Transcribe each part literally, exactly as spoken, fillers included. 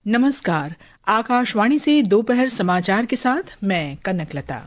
नमस्कार। आकाशवाणी से दोपहर समाचार के साथ मैं कनकलता।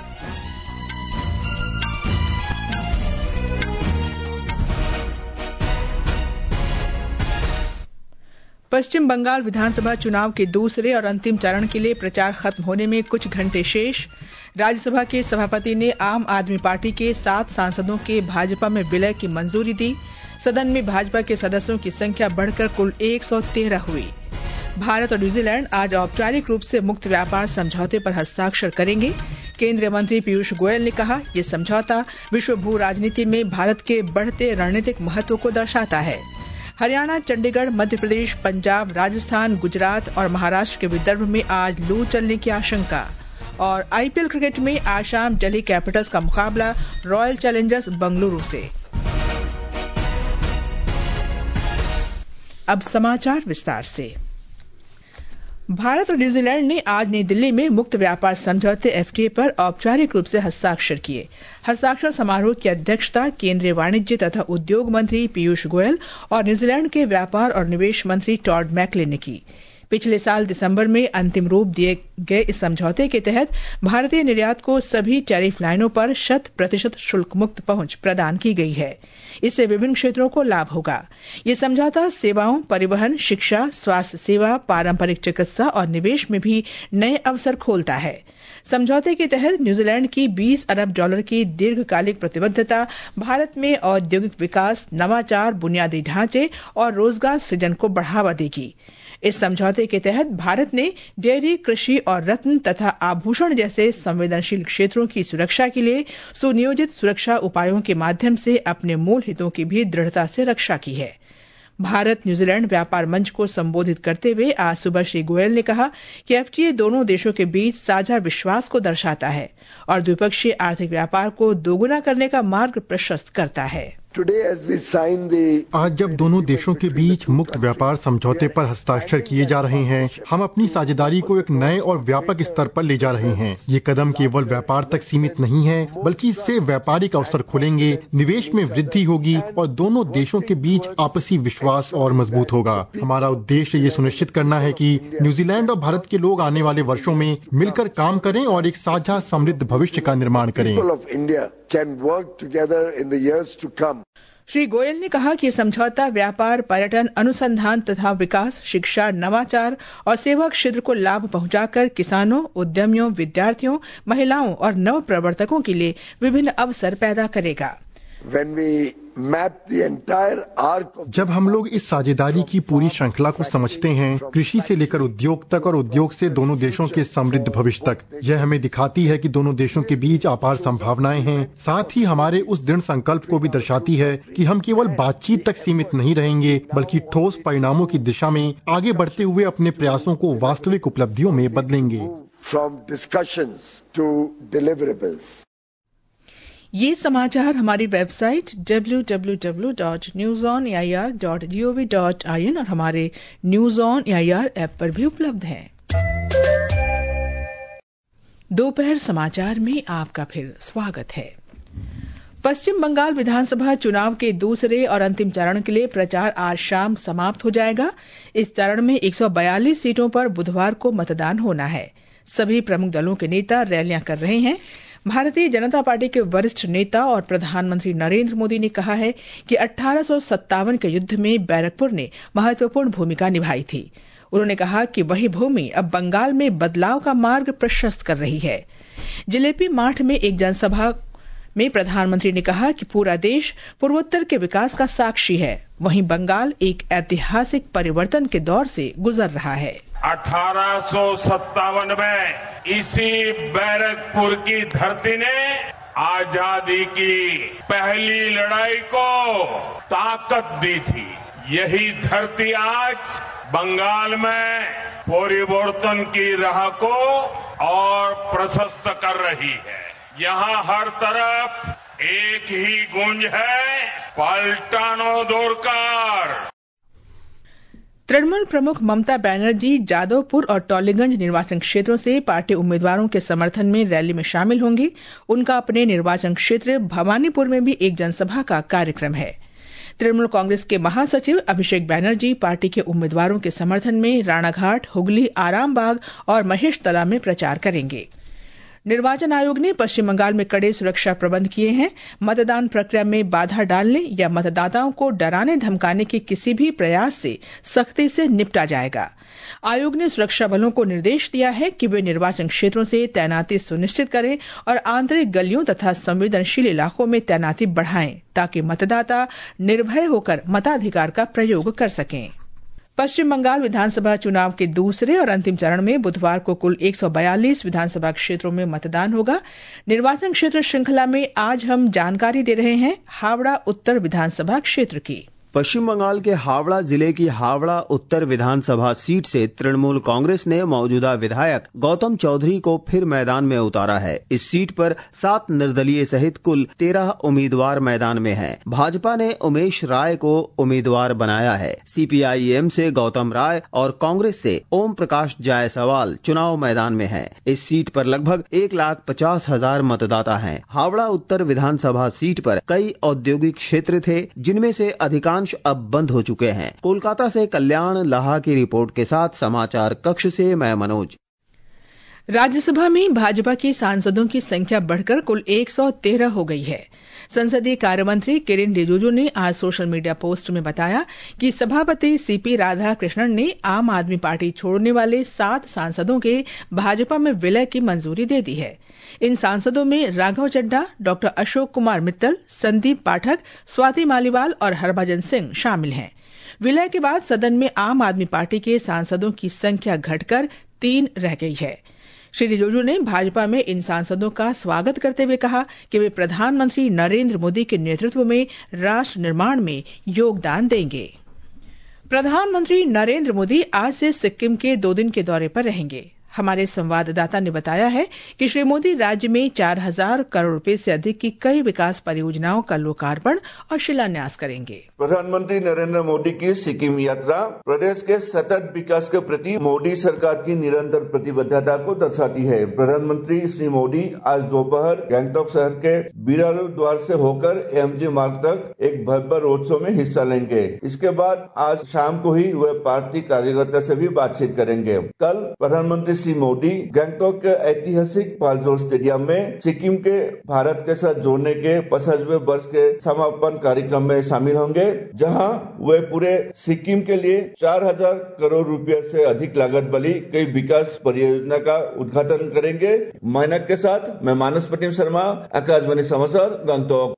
पश्चिम बंगाल विधानसभा चुनाव के दूसरे और अंतिम चरण के लिए प्रचार खत्म होने में कुछ घंटे शेष। राज्यसभा के सभापति ने आम आदमी पार्टी के सात सांसदों के भाजपा में विलय की मंजूरी दी। सदन में भाजपा के सदस्यों की संख्या बढ़कर कुल एक सौ तेरह हुई। भारत और न्यूजीलैंड आज औपचारिक रूप से मुक्त व्यापार समझौते पर हस्ताक्षर करेंगे। केंद्रीय मंत्री पीयूष गोयल ने कहा, ये समझौता विश्व भू राजनीति में भारत के बढ़ते रणनीतिक महत्व को दर्शाता है। हरियाणा, चंडीगढ़, मध्य प्रदेश, पंजाब, राजस्थान, गुजरात और महाराष्ट्र के विदर्भ में आज लू चलने की आशंका। और आईपीएल क्रिकेट में आज शाम दिल्ली कैपिटल्स का मुकाबला रॉयल चैलेंजर्स बेंगलुरु से। अब समाचार विस्तार से। भारत और न्यूजीलैंड ने आज नई दिल्ली में मुक्त व्यापार समझौते एफटीए पर औपचारिक रूप से हस्ताक्षर किए। हस्ताक्षर समारोह की अध्यक्षता केंद्रीय वाणिज्य तथा उद्योग मंत्री पीयूष गोयल और न्यूजीलैंड के व्यापार और निवेश मंत्री टॉड मैकले ने की। पिछले साल दिसंबर में अंतिम रूप दिए गए इस समझौते के तहत भारतीय निर्यात को सभी टैरिफ लाइनों पर शत प्रतिशत शुल्क मुक्त पहुंच प्रदान की गई है। इससे विभिन्न क्षेत्रों को लाभ होगा। ये समझौता सेवाओं, परिवहन, शिक्षा, स्वास्थ्य सेवा, पारंपरिक चिकित्सा और निवेश में भी नए अवसर खोलता है। समझौते के तहत न्यूजीलैंड की बीस अरब डॉलर की दीर्घकालिक प्रतिबद्धता भारत में औद्योगिक विकास, नवाचार, बुनियादी ढांचे और रोजगार सृजन को बढ़ावा देगी। इस समझौते के तहत भारत ने डेयरी, कृषि और रत्न तथा आभूषण जैसे संवेदनशील क्षेत्रों की सुरक्षा के लिए सुनियोजित सुरक्षा उपायों के माध्यम से अपने मूल हितों की भी दृढ़ता से रक्षा की है। भारत न्यूजीलैंड व्यापार मंच को संबोधित करते हुए आज सुबह श्री गोयल ने कहा कि एफटीए दोनों देशों के बीच साझा विश्वास को दर्शाता है और द्विपक्षीय आर्थिक व्यापार को दोगुना करने का मार्ग प्रशस्त करता है। आज जब दोनों देशों के बीच मुक्त व्यापार समझौते पर हस्ताक्षर किए जा रहे हैं, हम अपनी साझेदारी को एक नए और व्यापक स्तर पर ले जा रहे हैं। ये कदम केवल व्यापार तक सीमित नहीं है, बल्कि इससे व्यापारिक अवसर खुलेंगे, निवेश में वृद्धि होगी और दोनों देशों के बीच आपसी विश्वास और मजबूत होगा। हमारा उद्देश्य ये सुनिश्चित करना है कि न्यूजीलैंड और भारत के लोग आने वाले वर्षों में मिलकर काम करें और एक साझा समृद्ध भविष्य का निर्माण करें। श्री गोयल ने कहा कि समझौता व्यापार, पर्यटन, अनुसंधान तथा विकास, शिक्षा, नवाचार और सेवा क्षेत्र को लाभ पहुंचाकर किसानों, उद्यमियों, विद्यार्थियों, महिलाओं और नव प्रवर्तकों के लिए विभिन्न अवसर पैदा करेगा। जब हम लोग इस साझेदारी की पूरी श्रृंखला को समझते हैं, कृषि से लेकर उद्योग तक और उद्योग से दोनों देशों के समृद्ध भविष्य तक, यह हमें दिखाती है कि दोनों देशों के बीच अपार संभावनाएं हैं। साथ ही हमारे उस दृढ़ संकल्प को भी दर्शाती है कि हम केवल बातचीत तक सीमित नहीं रहेंगे, बल्कि ठोस परिणामों की दिशा में आगे बढ़ते हुए अपने प्रयासों को वास्तविक उपलब्धियों में बदलेंगे। ये समाचार हमारी website W W W dot news on A I R dot G O V dot I N और हमारे news on A I R app पर भी उपलब्ध हैं। दोपहर समाचार में आपका फिर स्वागत है। पश्चिम बंगाल विधानसभा चुनाव के दूसरे और अंतिम चरण के लिए प्रचार आज शाम समाप्त हो जाएगा। इस चरण में एक सौ बयालीस सीटों पर बुधवार को मतदान होना है। सभी प्रमुख दलों के नेता रैलियां कर रहे हैं। भारतीय जनता पार्टी के वरिष्ठ नेता और प्रधानमंत्री नरेंद्र मोदी ने कहा है कि अठारह सौ सत्तावन के युद्ध में बैरकपुर ने महत्वपूर्ण भूमिका निभाई थी। उन्होंने कहा कि वही भूमि अब बंगाल में बदलाव का मार्ग प्रशस्त कर रही है। जिलेपी माठ में एक जनसभा में प्रधानमंत्री ने कहा कि पूरा देश पूर्वोत्तर के विकास का साक्षी है, वहीं बंगाल एक ऐतिहासिक परिवर्तन के दौर से गुजर रहा है। अठारह सौ सत्तावन में इसी बैरकपुर की धरती ने आजादी की पहली लड़ाई को ताकत दी थी। यही धरती आज बंगाल में परिवर्तन की राह को और प्रशस्त कर रही है। यहाँ हर तरफ एक ही गूंज है, पलटानो दोरकार। तृणमूल प्रमुख ममता बनर्जी जादवपुर और टॉलीगंज निर्वाचन क्षेत्रों से पार्टी उम्मीदवारों के समर्थन में रैली में शामिल होंगी। उनका अपने निर्वाचन क्षेत्र भवानीपुर में भी एक जनसभा का कार्यक्रम है। तृणमूल कांग्रेस के महासचिव अभिषेक बैनर्जी पार्टी के उम्मीदवारों के समर्थन में राणाघाट, हुगली, आरामबाग और महेशतला में प्रचार करेंगे। निर्वाचन आयोग ने पश्चिम बंगाल में कड़े सुरक्षा प्रबंध किए हैं। मतदान प्रक्रिया में बाधा डालने या मतदाताओं को डराने धमकाने के किसी भी प्रयास से सख्ती से निपटा जाएगा। आयोग ने सुरक्षा बलों को निर्देश दिया है कि वे निर्वाचन क्षेत्रों से तैनाती सुनिश्चित करें और आंतरिक गलियों तथा संवेदनशील इलाकों में तैनाती बढ़ाएं ताकि मतदाता निर्भय होकर मताधिकार का प्रयोग कर सकें। पश्चिम बंगाल विधानसभा चुनाव के दूसरे और अंतिम चरण में बुधवार को कुल एक सौ बयालीस विधानसभा क्षेत्रों में मतदान होगा। निर्वाचन क्षेत्र श्रृंखला में आज हम जानकारी दे रहे हैं हावड़ा उत्तर विधानसभा क्षेत्र की। पश्चिम बंगाल के हावड़ा जिले की हावड़ा उत्तर विधानसभा सीट से तृणमूल कांग्रेस ने मौजूदा विधायक गौतम चौधरी को फिर मैदान में उतारा है। इस सीट पर सात निर्दलीय सहित कुल तेरह उम्मीदवार मैदान में हैं। भाजपा ने उमेश राय को उम्मीदवार बनाया है। सीपीआईएम से गौतम राय और कांग्रेस से ओम प्रकाश जायसवाल चुनाव मैदान में हैं। इस सीट पर लगभग एक लाख पचास हजार मतदाता हैं। हावड़ा उत्तर विधानसभा सीट पर कई औद्योगिक क्षेत्र थे, जिनमें से अधिकांश अब बंद हो चुके हैं। कोलकाता से कल्याण लाहा की रिपोर्ट के साथ समाचार कक्ष से मैं मनोज। राज्यसभा में भाजपा के सांसदों की संख्या बढ़कर कुल एक सौ तेरह हो गई है। संसदीय कार्य मंत्री किरेन रिजिजू ने आज सोशल मीडिया पोस्ट में बताया कि सभापति सीपी राधाकृष्णन ने आम आदमी पार्टी छोड़ने वाले सात सांसदों के भाजपा में विलय की मंजूरी दे दी है। इन सांसदों में राघव चड्ढा, डॉक्टर अशोक कुमार मित्तल, संदीप पाठक, स्वाति मालीवाल और हरभजन सिंह शामिल हैं। विलय के बाद सदन में आम आदमी पार्टी के सांसदों की संख्या घटकर तीन रह गई है। श्री रिजिजू ने भाजपा में इन सांसदों का स्वागत करते हुए कहा कि वे प्रधानमंत्री नरेंद्र मोदी के नेतृत्व में राष्ट्र निर्माण में योगदान देंगे। प्रधानमंत्री नरेंद्र मोदी आज से सिक्किम के दो दिन के दौरे पर रहेंगे। हमारे संवाददाता ने बताया है कि श्री मोदी राज्य में चार हजार करोड़ रुपए से अधिक की कई विकास परियोजनाओं का लोकार्पण और शिलान्यास करेंगे। प्रधानमंत्री नरेंद्र मोदी की सिक्किम यात्रा प्रदेश के सतत विकास के प्रति मोदी सरकार की निरंतर प्रतिबद्धता को दर्शाती है। प्रधानमंत्री श्री मोदी आज दोपहर गंगटोक शहर के बिरारू द्वार से होकर एमजी मार्ग तक एक भव्य रोड शो में हिस्सा लेंगे। इसके बाद आज शाम को ही वे पार्टी कार्यकर्ता से भी बातचीत करेंगे। कल प्रधानमंत्री श्री मोदी गंगटोक के ऐतिहासिक पालजोर स्टेडियम में सिक्किम के भारत के साथ जोड़ने के पचासवें वर्ष के समापन कार्यक्रम में शामिल होंगे, जहां वे पूरे सिक्किम के लिए चार हजार करोड़ रुपए से अधिक लागत वाली कई विकास परियोजना का उद्घाटन करेंगे। माइनक के साथ मैं मानस प्रतिम शर्मा, आकाशवाणी समाचार, गंगटोक।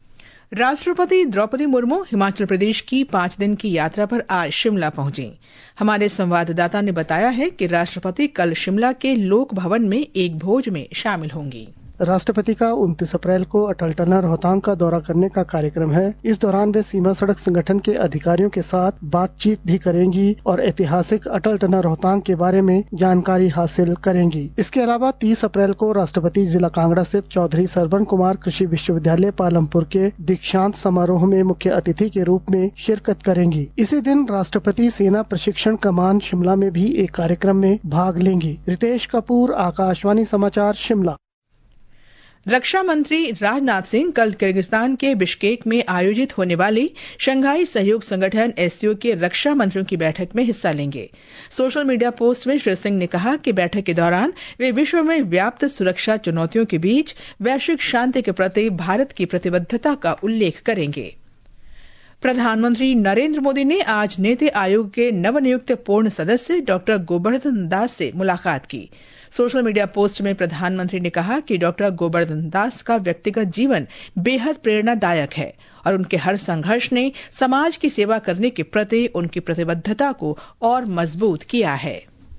राष्ट्रपति द्रौपदी मुर्मू हिमाचल प्रदेश की पांच दिन की यात्रा पर आज शिमला पहुंची। हमारे संवाददाता ने बताया है कि राष्ट्रपति कल शिमला के लोक भवन में एक भोज में शामिल होंगी। राष्ट्रपति का उनतीस अप्रैल को अटल टनल रोहतांग का दौरा करने का कार्यक्रम है। इस दौरान वे सीमा सड़क संगठन के अधिकारियों के साथ बातचीत भी करेंगी और ऐतिहासिक अटल टनल रोहतांग के बारे में जानकारी हासिल करेंगी। इसके अलावा तीस अप्रैल को राष्ट्रपति जिला कांगड़ा स्थित चौधरी सरवण कुमार कृषि विश्वविद्यालय पालमपुर के दीक्षांत समारोह में मुख्य अतिथि के रूप में शिरकत करेंगी। इसी दिन राष्ट्रपति सेना प्रशिक्षण कमान शिमला में भी एक कार्यक्रम में भाग लेंगी। रितेश कपूर, आकाशवाणी समाचार, शिमला। रक्षा मंत्री राजनाथ सिंह कल किर्गिस्तान के बिश्केक में आयोजित होने वाली शंघाई सहयोग संगठन एससीओ के रक्षा मंत्रियों की बैठक में हिस्सा लेंगे। सोशल मीडिया पोस्ट में श्री सिंह ने कहा कि बैठक के दौरान वे विश्व में व्याप्त सुरक्षा चुनौतियों के बीच वैश्विक शांति के प्रति भारत की प्रतिबद्धता का उल्लेख करेंगे। प्रधानमंत्री नरेंद्र मोदी ने आज नीति आयोग के नवनियुक्त पूर्ण सदस्य डॉक्टर गोवर्धन दास से मुलाकात की। सोशल मीडिया पोस्ट में प्रधानमंत्री ने कहा कि डॉक्टर गोवर्धन दास का व्यक्तिगत जीवन बेहद प्रेरणादायक है और उनके हर संघर्ष ने समाज की सेवा करने के प्रति उनकी प्रतिबद्धता को और मजबूत किया है।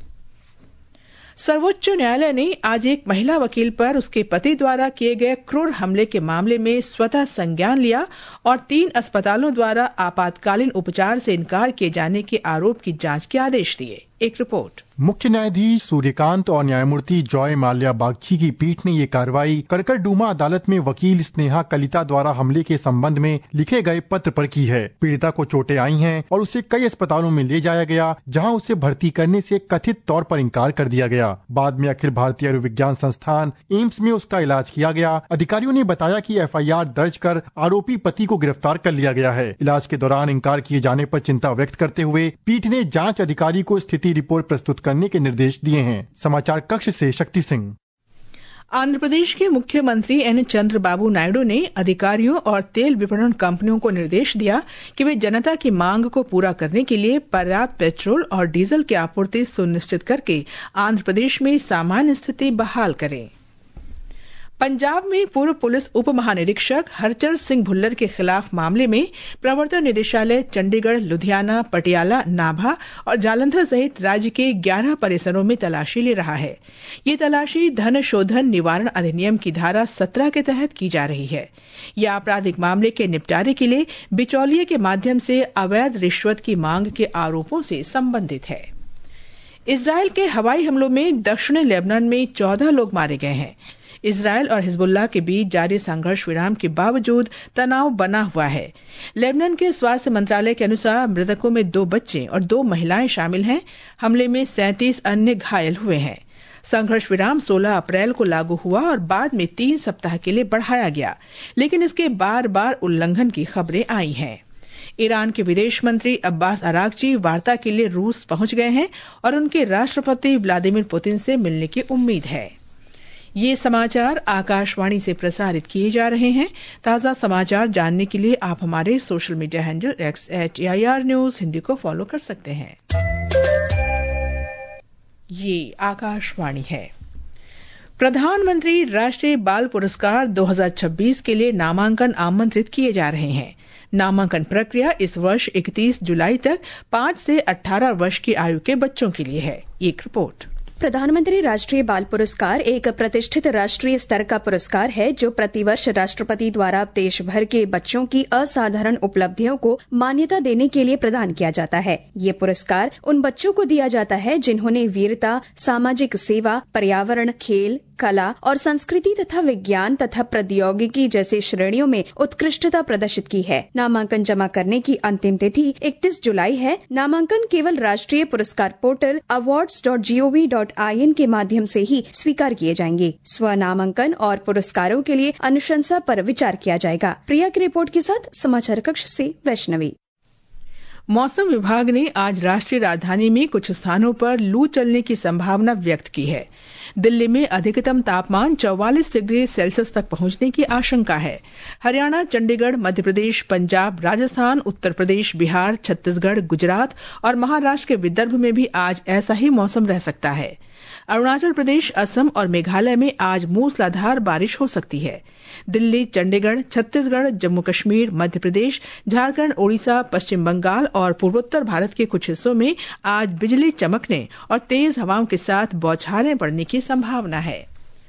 सर्वोच्च न्यायालय ने आज एक महिला वकील पर उसके पति द्वारा किए गए क्रूर हमले के मामले में स्वतः संज्ञान लिया और तीन अस्पतालों द्वारा आपातकालीन उपचार से इनकार किए जाने के आरोप की जांच के आदेश दिए। एक रिपोर्ट। मुख्य न्यायाधीश सूर्यकांत और न्यायमूर्ति जॉय माल्या बागची की पीठ ने ये कार्रवाई करकरडूमा अदालत में वकील स्नेहा कलिता द्वारा हमले के संबंध में लिखे गए पत्र पर की है। पीड़िता को चोटें आई हैं और उसे कई अस्पतालों में ले जाया गया, जहां उसे भर्ती करने से कथित तौर पर इनकार कर दिया गया। बाद में अखिल भारतीय आयुर्विज्ञान संस्थान एम्स में उसका इलाज किया गया। अधिकारियों ने बताया कि एफ आई आर दर्ज कर आरोपी पति को गिरफ्तार कर लिया गया है। इलाज के दौरान इनकार किए जाने पर चिंता व्यक्त करते हुए पीठ ने जाँच अधिकारी को स्थिति रिपोर्ट प्रस्तुत करने के निर्देश दिए हैं। समाचार कक्ष से शक्ति सिंह। आंध्र प्रदेश के मुख्यमंत्री एन चंद्रबाबू नायडू ने अधिकारियों और तेल विपणन कंपनियों को निर्देश दिया कि वे जनता की मांग को पूरा करने के लिए पर्याप्त पेट्रोल और डीजल की आपूर्ति सुनिश्चित करके आंध्र प्रदेश में सामान्य स्थिति बहाल करें। पंजाब में पूर्व पुलिस उप महानिरीक्षक हरचरण सिंह भुल्लर के खिलाफ मामले में प्रवर्तन निदेशालय चंडीगढ़, लुधियाना, पटियाला, नाभा और जालंधर सहित राज्य के ग्यारह परिसरों में तलाशी ले रहा है। ये तलाशी धन शोधन निवारण अधिनियम की धारा सत्रह के तहत की जा रही है। यह आपराधिक मामले के निपटारे के लिए बिचौलिए के माध्यम से अवैध रिश्वत की मांग के आरोपों से संबंधित है। इजरायल के हवाई हमलों में दक्षिणी लेबनान में चौदह लोग मारे गए हैं। इजरायल और हिजबुल्लाह के बीच जारी संघर्ष विराम के बावजूद तनाव बना हुआ है। लेबनान के स्वास्थ्य मंत्रालय के अनुसार मृतकों में दो बच्चे और दो महिलाएं शामिल हैं। हमले में सैंतीस अन्य घायल हुए हैं। संघर्ष विराम सोलह अप्रैल को लागू हुआ और बाद में तीन सप्ताह के लिए बढ़ाया गया, लेकिन इसके बार बार उल्लंघन की खबरें आई हैं। ईरान के विदेश मंत्री अब्बास अरागची वार्ता के लिए रूस पहुंच गए हैं और उनके राष्ट्रपति व्लादिमीर पुतिन से मिलने की उम्मीद है। ये समाचार आकाशवाणी से प्रसारित किए जा रहे हैं। ताज़ा समाचार जानने के लिए आप हमारे social media handle X at A I R news Hindi को फॉलो कर सकते हैं। ये आकाशवाणी है। प्रधानमंत्री राष्ट्रीय बाल पुरस्कार दो हज़ार छब्बीस के लिए नामांकन आमंत्रित किए जा रहे हैं। नामांकन प्रक्रिया इस वर्ष इकतीस जुलाई तक पाँच से अठारह वर्ष की आयु के बच्चों के लिए है। एक रिपोर्ट। प्रधानमंत्री राष्ट्रीय बाल पुरस्कार एक प्रतिष्ठित राष्ट्रीय स्तर का पुरस्कार है जो प्रतिवर्ष राष्ट्रपति द्वारा देश भर के बच्चों की असाधारण उपलब्धियों को मान्यता देने के लिए प्रदान किया जाता है। ये पुरस्कार उन बच्चों को दिया जाता है जिन्होंने वीरता, सामाजिक सेवा, पर्यावरण, खेल, कला और संस्कृति तथा विज्ञान तथा प्रौद्योगिकी जैसे श्रेणियों में उत्कृष्टता प्रदर्शित की है। नामांकन जमा करने की अंतिम तिथि इकतीस जुलाई है। नामांकन केवल राष्ट्रीय पुरस्कार portal awards dot G O V dot I N के माध्यम से ही स्वीकार किए जाएंगे। स्व नामांकन और पुरस्कारों के लिए अनुशंसा पर विचार किया जाएगा। प्रिया की रिपोर्ट के साथ समाचार कक्ष से वैष्णवी। मौसम विभाग ने आज राष्ट्रीय राजधानी में कुछ स्थानों पर लू चलने की संभावना व्यक्त की है। दिल्ली में अधिकतम तापमान चौवालीस डिग्री सेल्सियस तक पहुंचने की आशंका है। हरियाणा, चंडीगढ़, मध्य प्रदेश, पंजाब, राजस्थान, उत्तर प्रदेश, बिहार, छत्तीसगढ़, गुजरात और महाराष्ट्र के विदर्भ में भी आज ऐसा ही मौसम रह सकता है। अरुणाचल प्रदेश, असम और मेघालय में आज मूसलाधार बारिश हो सकती है। दिल्ली, चंडीगढ़, छत्तीसगढ़, जम्मू कश्मीर, मध्य प्रदेश, झारखंड, ओडिशा, पश्चिम बंगाल और पूर्वोत्तर भारत के कुछ हिस्सों में आज बिजली चमकने और तेज हवाओं के साथ बौछारें पड़ने की संभावना है।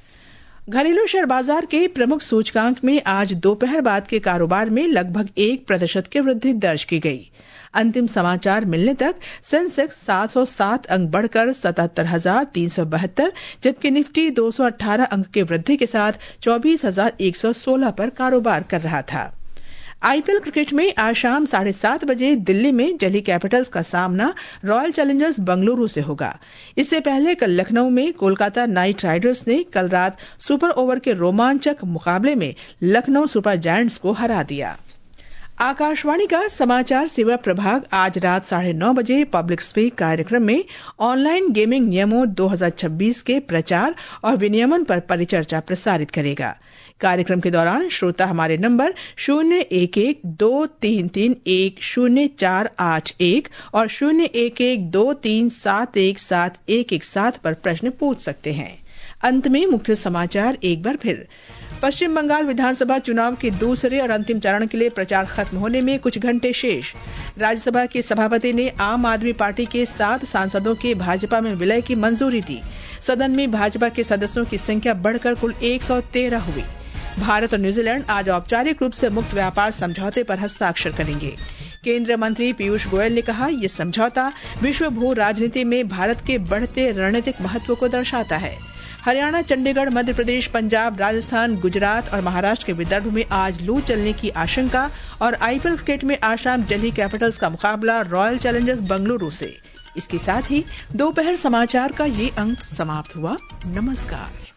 घरेलू शेयर बाजार के प्रमुख सूचकांक में आज दोपहर बाद के कारोबार में लगभग एक प्रतिशत की वृद्धि दर्ज की गई। अंतिम समाचार मिलने तक सेंसेक्स सात सौ सात अंक बढ़कर सतहत्तर हजार तीन सौ बहत्तर, जबकि निफ्टी दो सौ अठारह अंक की वृद्धि के साथ चौबीस हजार एक सौ सोलह पर कारोबार कर रहा था। आई पी एल क्रिकेट में आज शाम साढ़े सात बजे दिल्ली में दिल्ली कैपिटल्स का सामना रॉयल चैलेंजर्स बंगलुरु से होगा। इससे पहले कल लखनऊ में कोलकाता नाइट राइडर्स ने कल रात सुपर ओवर के रोमांचक मुकाबले में लखनऊ सुपर जायंट्स को हरा दिया। आकाशवाणी का समाचार सेवा प्रभाग आज रात साढ़े नौ बजे पब्लिक स्पीक कार्यक्रम में ऑनलाइन गेमिंग नियमों दो हज़ार छब्बीस के प्रचार और विनियमन पर परिचर्चा प्रसारित करेगा। कार्यक्रम के दौरान श्रोता हमारे नंबर शून्य एक एक दो तीन तीन एक शून्य चार आठ एक और शून्य एक एक दो तीन सात एक सात एक एक सात पर प्रश्न पूछ सकते हैं। अंत में मुख्य समाचार एक बार फिर। पश्चिम बंगाल विधानसभा चुनाव के दूसरे और अंतिम चरण के लिए प्रचार खत्म होने में कुछ घंटे शेष। राज्यसभा के सभापति ने आम आदमी पार्टी के सात सांसदों के भाजपा में विलय की मंजूरी दी। सदन में भाजपा के सदस्यों की संख्या बढ़कर कुल एक सौ तेरह हुई। भारत और न्यूजीलैंड आज औपचारिक रूप से मुक्त व्यापार समझौते पर हस्ताक्षर करेंगे। केंद्रीय मंत्री पीयूष गोयल ने कहा, ये समझौता विश्व भू राजनीति में भारत के बढ़ते रणनीतिक महत्व को दर्शाता है। हरियाणा, चंडीगढ़, मध्य प्रदेश, पंजाब, राजस्थान, गुजरात और महाराष्ट्र के विदर्भ में आज लू चलने की आशंका। और आईपीएल क्रिकेट में आज शाम दिल्ली कैपिटल्स का मुकाबला रॉयल चैलेंजर्स बेंगलुरु से। इसके साथ ही दोपहर समाचार का ये अंक समाप्त हुआ। नमस्कार।